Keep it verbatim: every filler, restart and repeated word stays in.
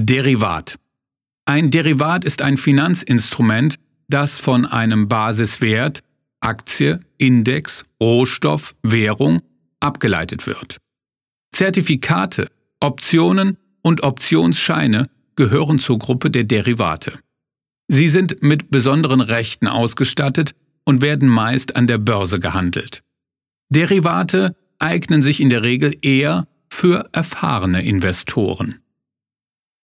Derivat. Ein Derivat ist ein Finanzinstrument, das von einem Basiswert, Aktie, Index, Rohstoff, Währung abgeleitet wird. Zertifikate, Optionen und Optionsscheine gehören zur Gruppe der Derivate. Sie sind mit besonderen Rechten ausgestattet und werden meist an der Börse gehandelt. Derivate eignen sich in der Regel eher für erfahrene Investoren.